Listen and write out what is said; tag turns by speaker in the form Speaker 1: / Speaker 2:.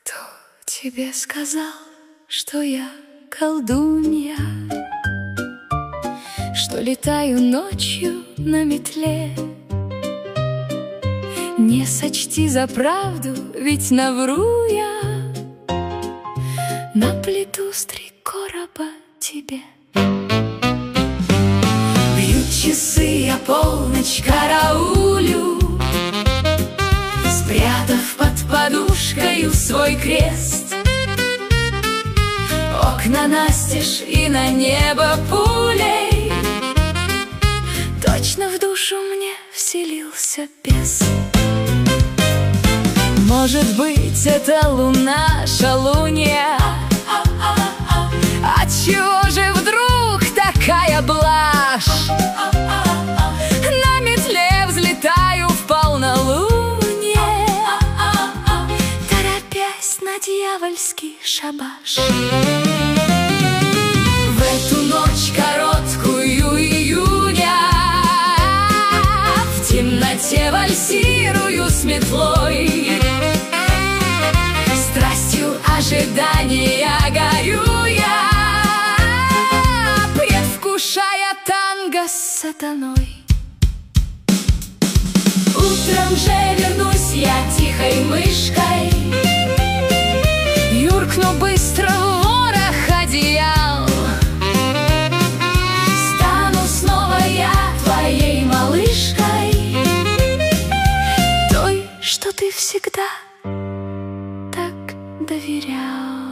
Speaker 1: Кто тебе сказал, что я колдунья, что летаю ночью на метле? Не сочти за правду, ведь навру я, наплету с 3 короба тебе. Бьют часы, я полночь караулю, спрятав под подушкою свой крест. Окна настежь и на небо пулей, точно в душу мне вселился бес. Может быть, это луна шалунья? Отчего же вдруг такая блажь? На метле взлетаю в полнолуние, торопясь на дьявольский шабаш. В эту ночь короткую июня в темноте вальсирую с метлой, страстью ожидания горю я, предвкушая танго с сатаной. Утром же вернусь я тихой мышкой, юркну быстро в ворох одеял, стану снова я твоей малышкой, той, что ты всегда так доверял.